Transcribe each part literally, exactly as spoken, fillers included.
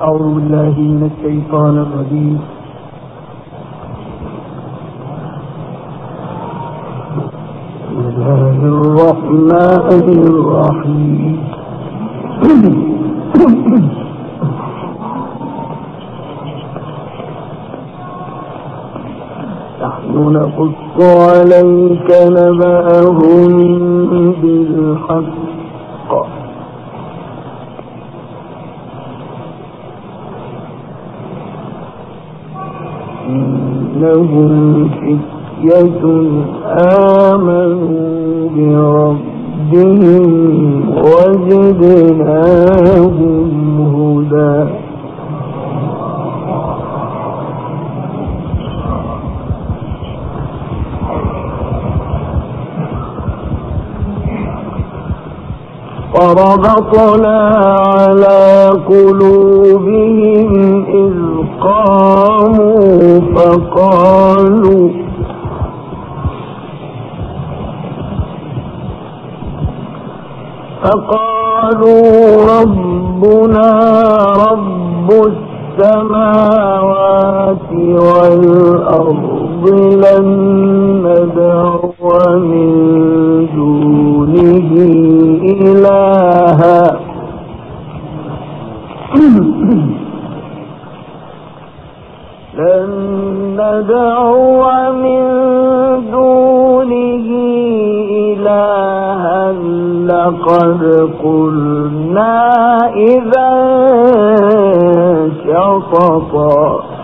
أعوذ بالله من الشيطان الرجيم. بسم الله الرحمن الرحيم. نحن نقص عليك نبأهم بالحق إنهم فتية آمنوا بربهم وزدناهم هدى. وربطنا على قلوبهم إذ قاموا فقالوا فقالوا ربنا رب السماوات والأرض لن ندعو من دونه إلها لن ندعو من دونه إلها لقد قلنا إذا شططا.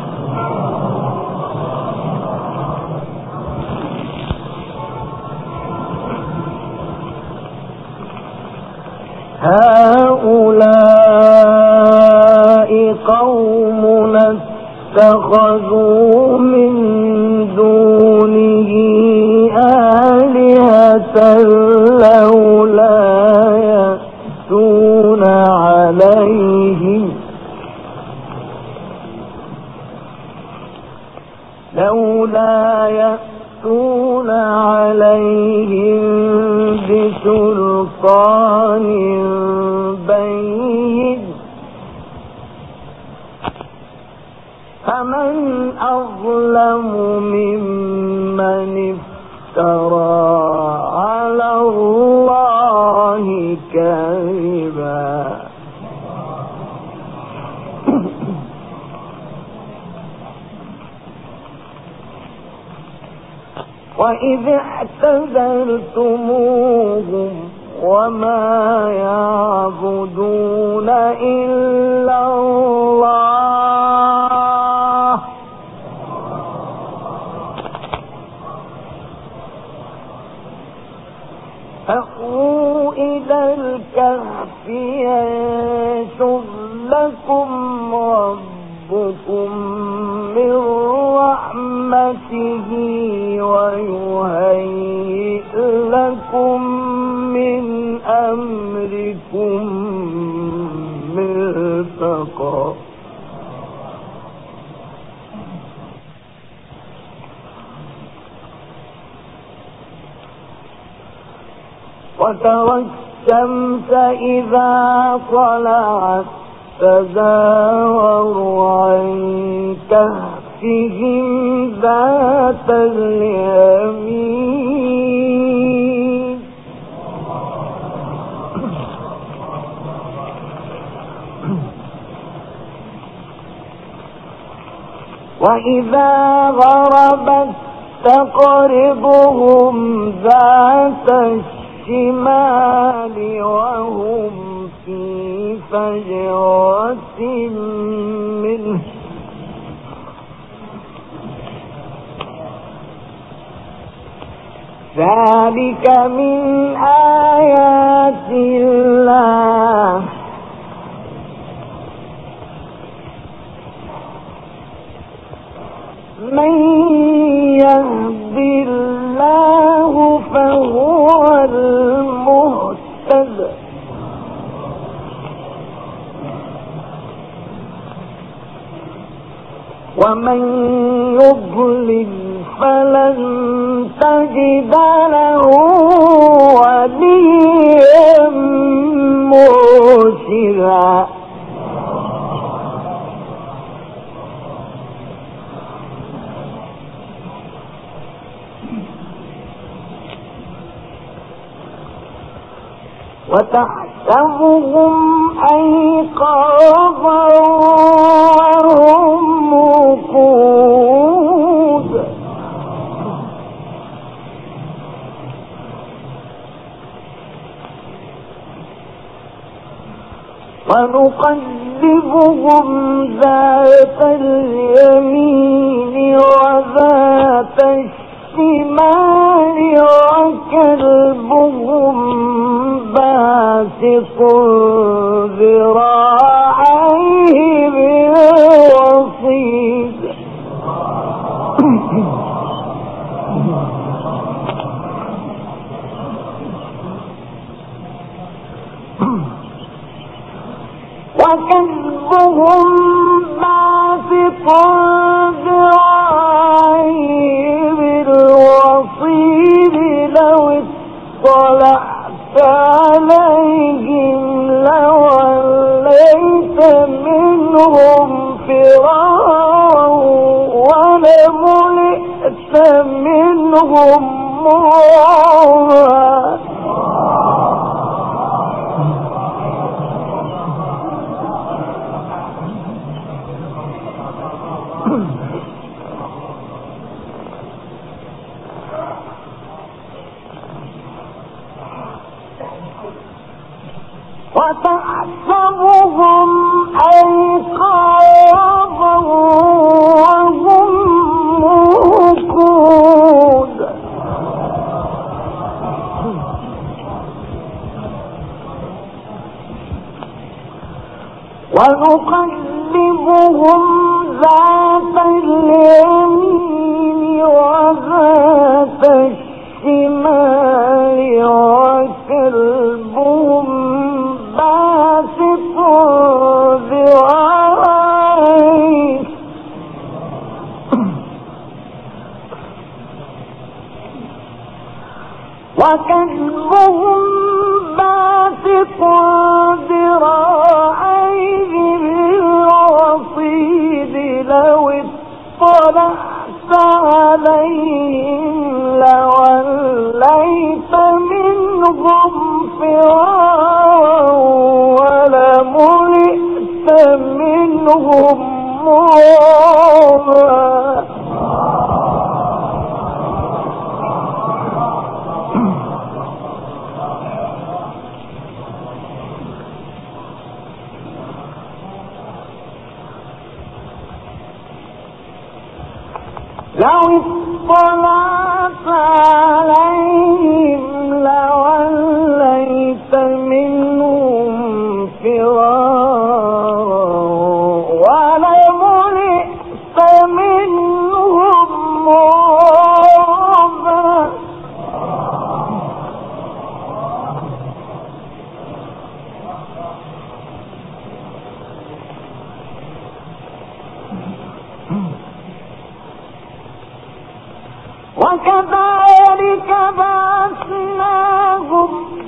هؤلاء قومنا اتخذوا من دونه آلهة لولا يأتون عليهم لولا يأتون عليهم بسلطان بين فمن أظلم ممن افترى على الله كذبا. وإذ اعتزلتموهم وما يعبدون إلا الله فأووا إلى الكهف ينشر لكم ربكم من رحمته ويهيئ لكم من أمركم مرفقا. وترى الشمس إذا طلعت تزاور عن كهفهم ذات اليمين وإذا غربت تقرضهم ذات الشمال وهم في فجوة منه ذلك من آيات الله من يهد الله فهو المهتد ومن يضلل فلن تجد له وليا مرشدا. وتحسبهم أيقاظا وهم رقود ونقلبهم ذات اليمين وذات الشمال وكلبهم باسط ذراعيه بالوصيد وكلبهم باسط ذراعيه بالوصيد لو اطلعت عليهم لوليت منهم فرارا ولملئت منهم مرعبا وتحسبهم أيقاظا وهم رقود ونقلبهم ذات اليمين وذات الشمال وكلبهم باسط ذراعيه وكلبهم باسط ذراعيه بالوصيد لو اطلعت عليهم لوليت منهم فرارا ولملئت منهم مرعبا لو اطلعت عليهم لوليت منهم فرارا ولملئت منهم مرعبا وكذلك بعثناهم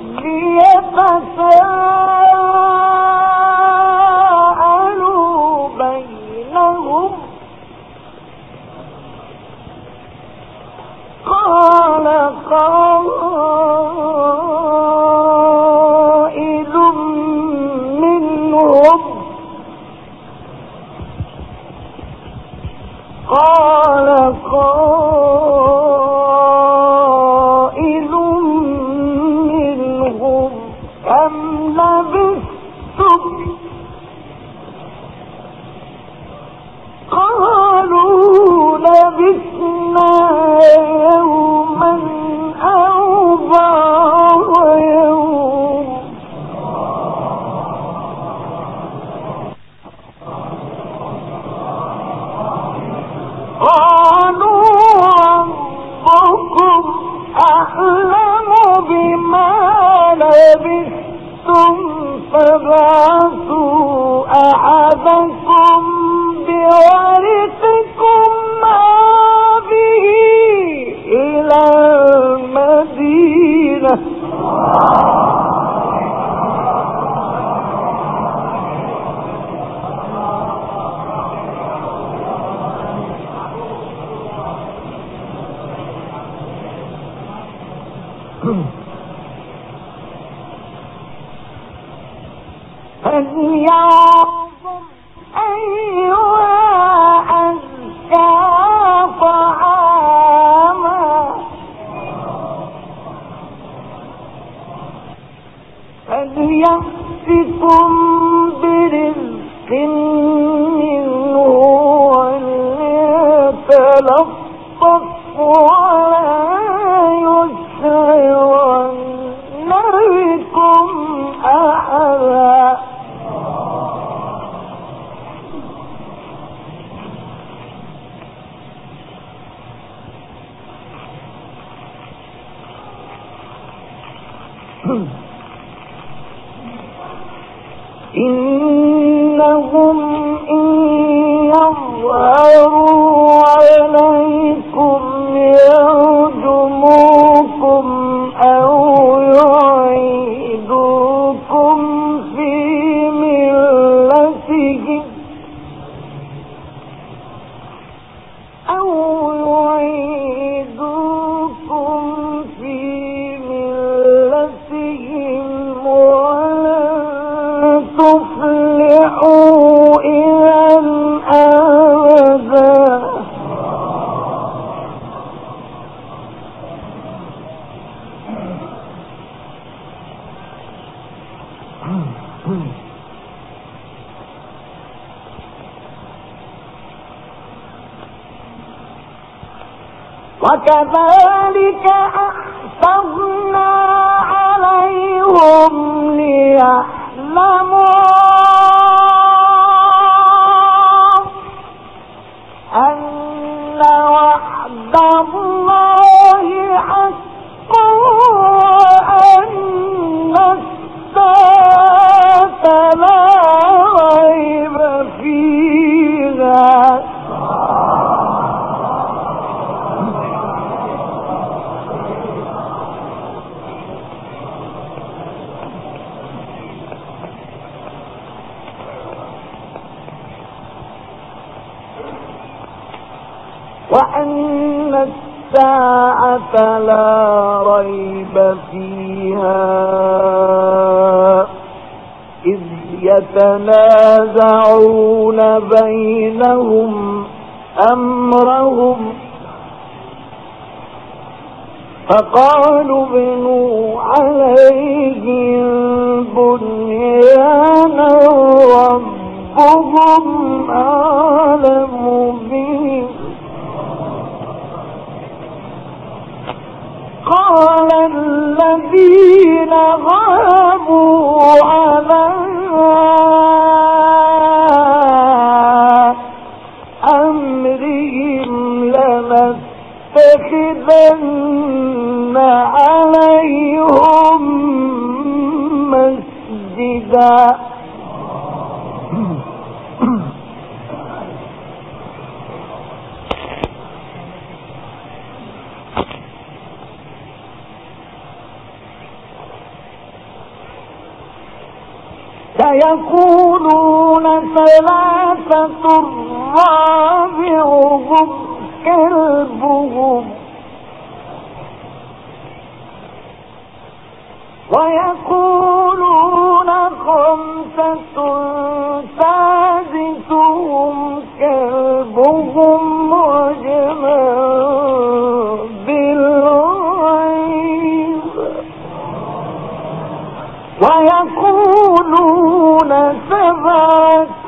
ليتساءلوا بينهم قال قائل منهم قال قائل منهم كم لبثتم قالوا لبثنا يوما أو بعض يوم قالوا ربكم أعلم بما لبثتم فابعثوا أحدكم بورقكم هذه إلى المدينة فلينظر أيها أزكى طعاما فليأتكم برزق منه وليتلطف ولا يشعرن بكم أحدا إنهم إن يظهروا عليكم يرجموكم أو يعيدوكم في ملتهم أو يعيدوكم في ملتهم ولن تفلحوا إذا أبدا وكذلك أحسبنا عليهم ليعلموا أن وعد الله حق وأن الساعة لا ريب فيها وأن الساعة لا ريب فيها إذ يتنازعون بينهم أمرهم فقالوا ابنوا عليهم بنيانا ربهم أعلم بهم قال الذين غلبوا على أمرهم لنتخذن عليهم مسجدا سيقولون ثلاثة رابعهم كلبهم ويقولون خمسة سادسهم كلبهم رجما بالغيب ويقولون سبعة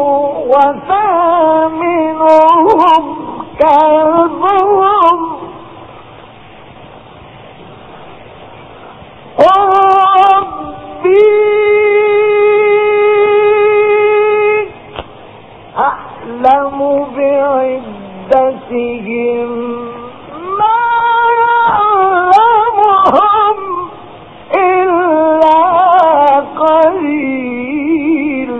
وثامنهم كلبهم ربي أعلم بعدتهم ما يعلمهم إلا قليل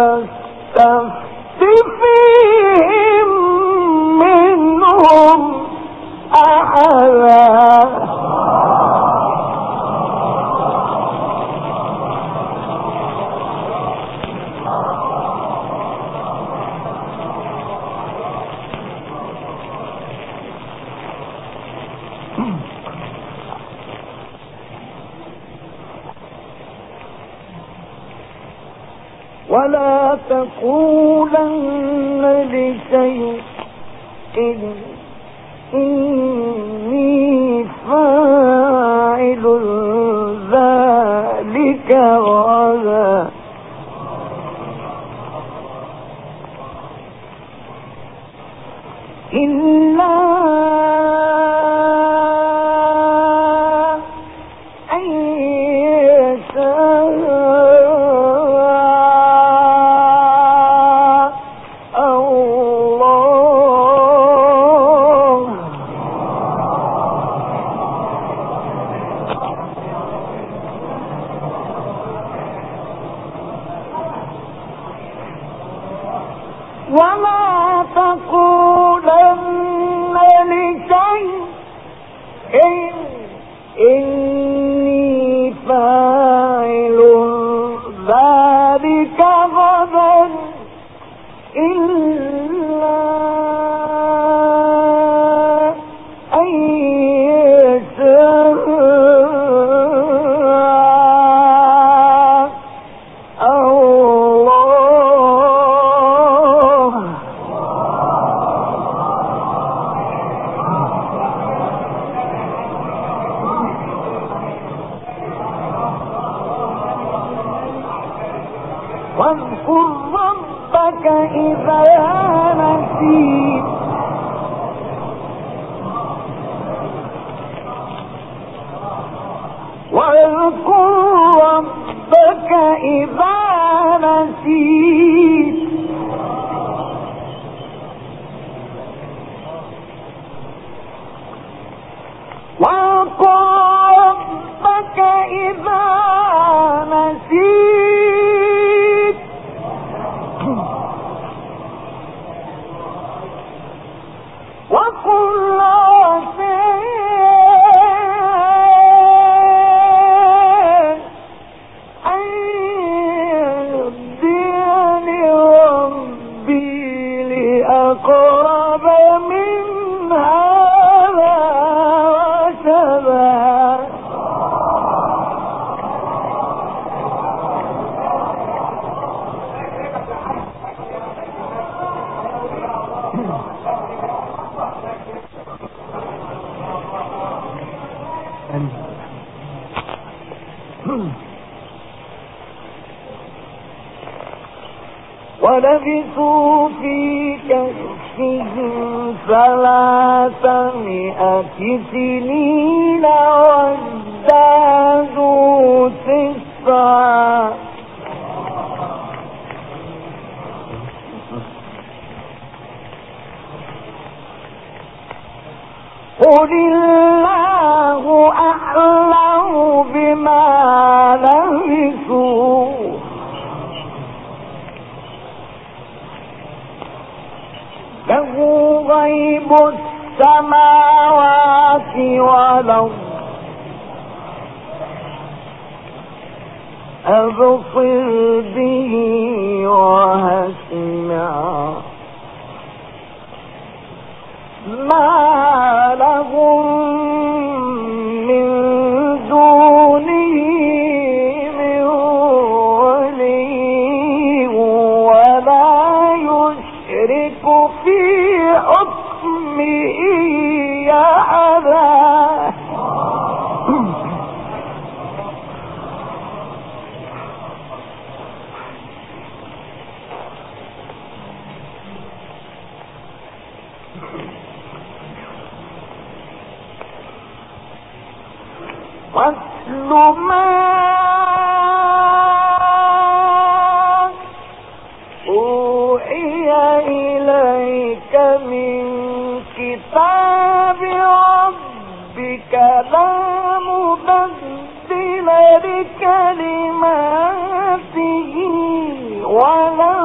تستفت فيهم منهم أحدا ولا تقولن لشيء إني فاعل ذلك غدا إلا أن يشاء ولا تقولن لشيء إني فاعل ذلك غدا إلا أن يشاء واذكر ربك إذا نسيت واذكر ربك إذا نسيت واذكر ربك إذا نسيت وقل عسى أن يهديني ربي لأقرب من هذا رشدا ولبثوا في كهفهم ثلاثمائة سنين وازدادوا تسعا قل الله أعلم بما لبثوا له غيب السماوات والأرض أبصر به وأسمع ما لهم من دونه من ولي ولا يشرك في حكمه أحدا واتل ما أوحي إليك من كتاب ربك لا مبدل لكلماته ولا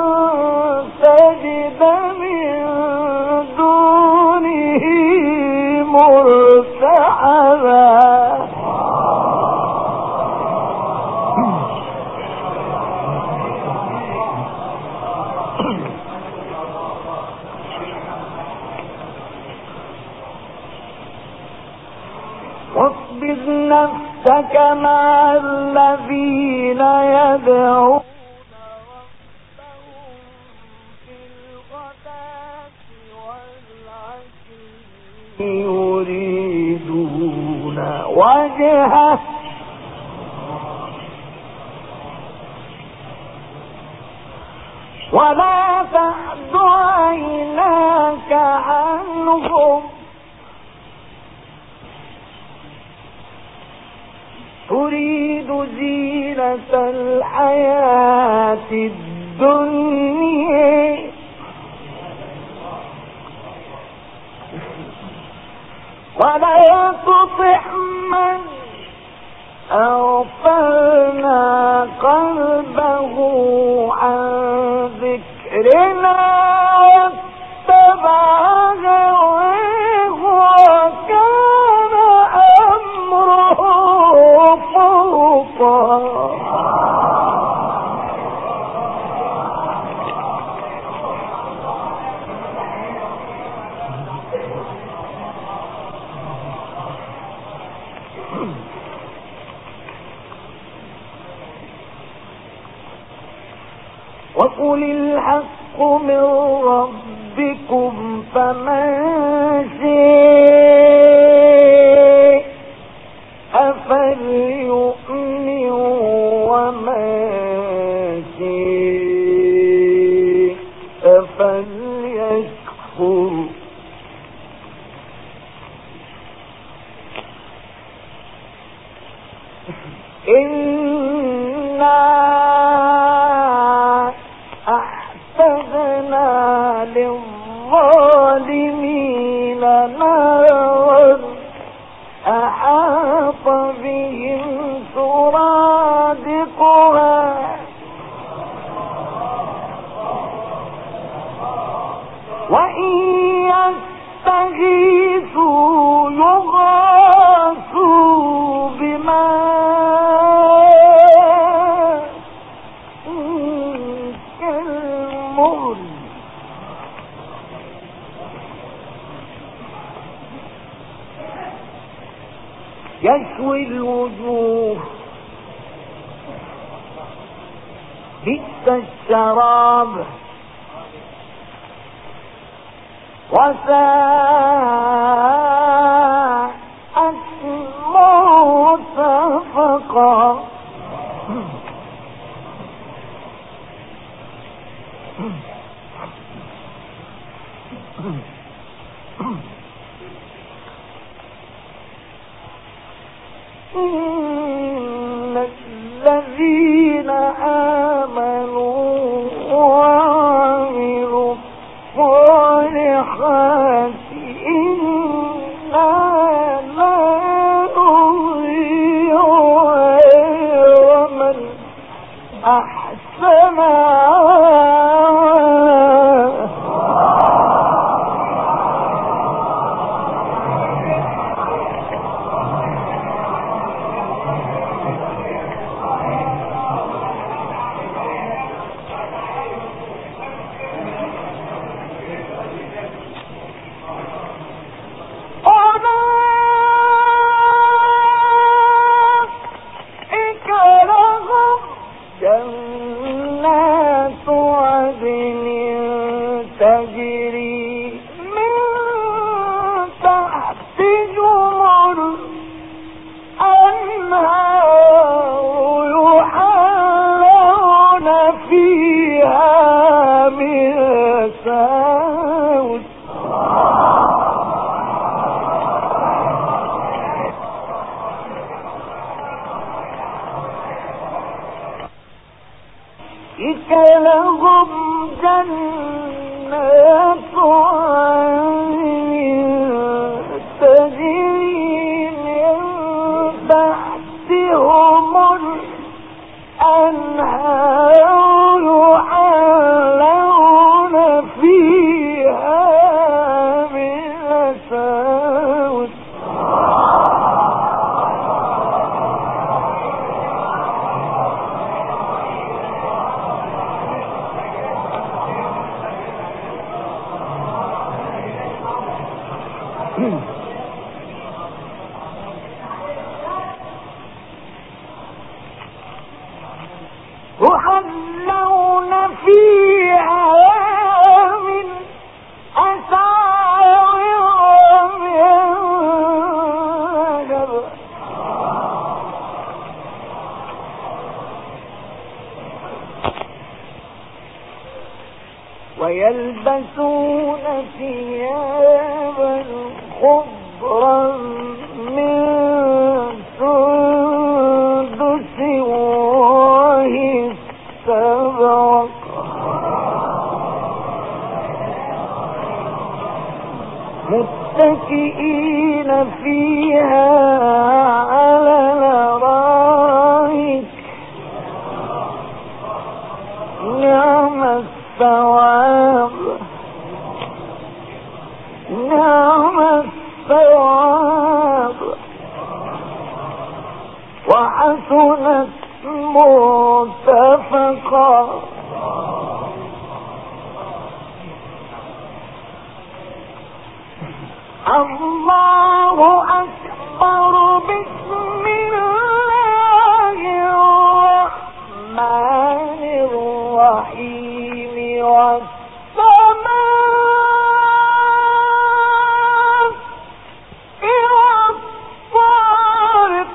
مع الذين يدعون ربهم بالغداة والعشي يريدون وجهه ولا تعد عيناك عنهم تريد زينة الحياة الدنيا ولا تطع من أغفلنا قلبه عن ذكرنا واتبع هواه وكان أمره فرطا. وقل الحق من ربكم فمن شاء فليؤمن ومن شاء فليكفر إنا أعتدنا للظالمين نارا أحاط بهم سرادقها وإن يستغيثوا يغاثوا بماء كالمهل يشوي الوجوه بئس الشراب وساءت مرتفقا. إن الذين آمنوا وعملوا الصالحات إنا لا نضيع أجر من أحسن جنات عدن تجري من تحتهم الأنهار يحلون فيها من ساوس لهم جنات عدن تجري من تحتهم الأنهار يحلون فيها من ساوس يحلون فيها من أساور من ذهب ويلبسون ثيابا خضرا من سندس واستبرق متكئين فيها على الأرائك نعم الثواب نعم الثواب وحسنت مرتفقا. الله أكبر. بسم الله الرحمن الرحيم. والسماء والطارق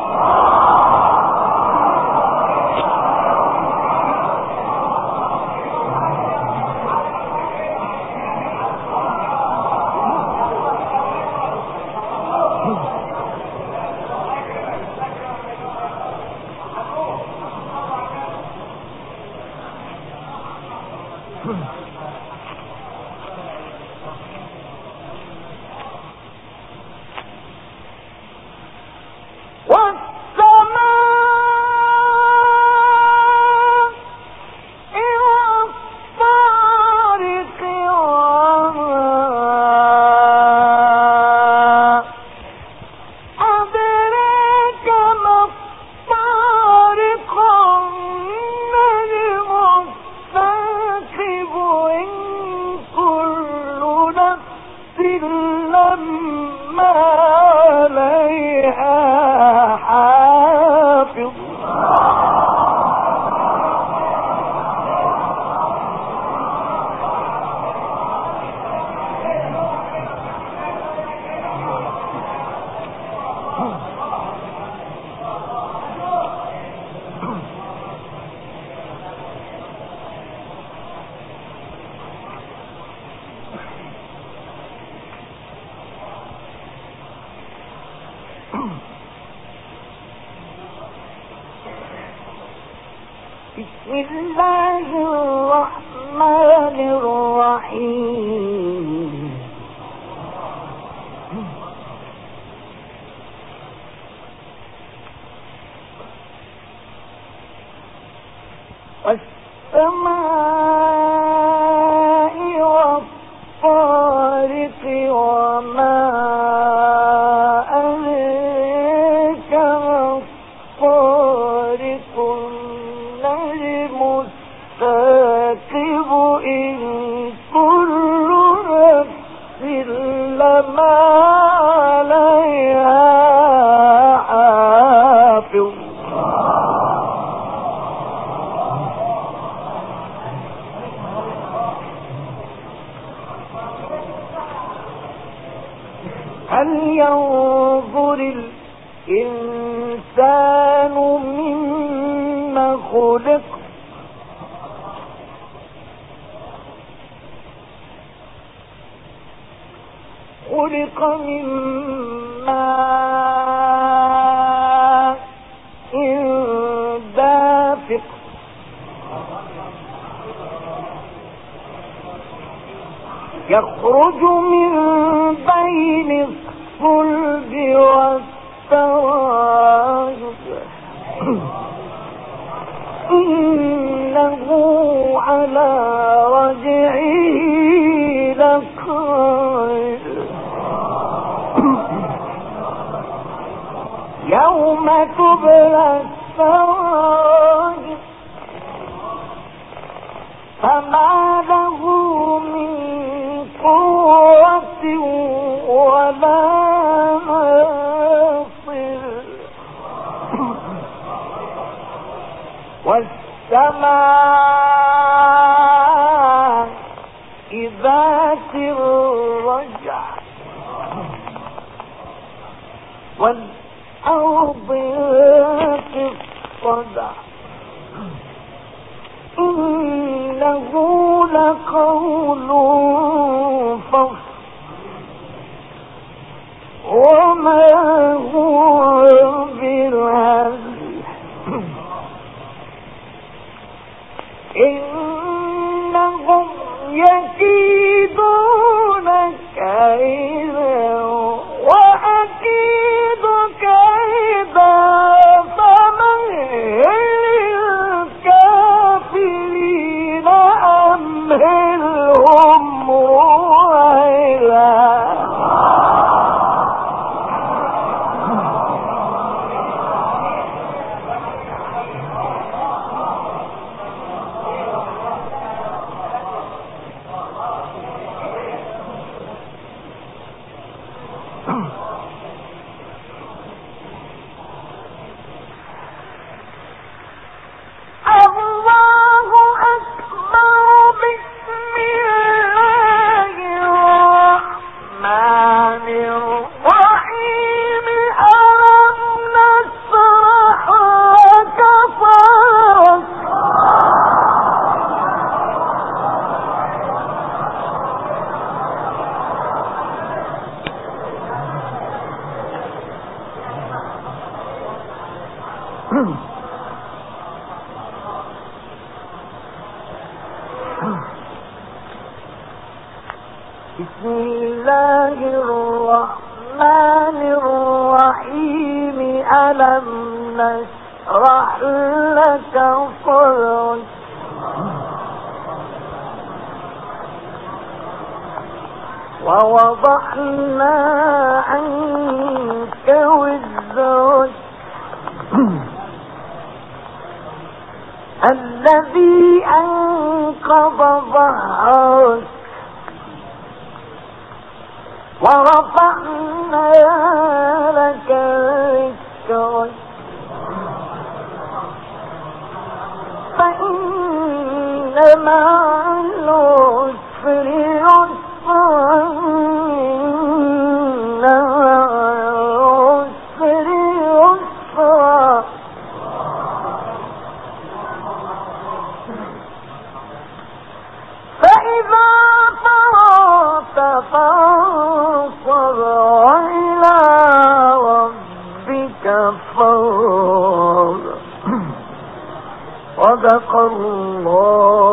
بسم الله الرحمن الرحيم. والسماء والطارق وما أدراك ما الطارق النجم الثاقب إن كل نفس لما عليها حافظ. هل ينظر الإنسان مما خلق خلق من ماء دافق يخرج من بين الصلب والترائب إنه على رجعه لقادر يوم تبلى السرائر فما له من قوة ولا ناصر. والسابقات والسماء ذات الرجع والأرض ذات الصدع إنه لقول فصل وما هو بالهزل إنهم يكيدون كيدا وأكيد كيدا فمهل الكافرين أمهلهم رويدا. بسم الله الرحمن الرحيم. ألم نشرح لك صدرك ووضعنا عنك وزرك الذي أنقض ظهرك ورفعنا لك ذكرك فإن مع العسر يسرا إن مع العسر يسرا فإذا فرغت فانصب وإلى ربك فارغب. صدق الله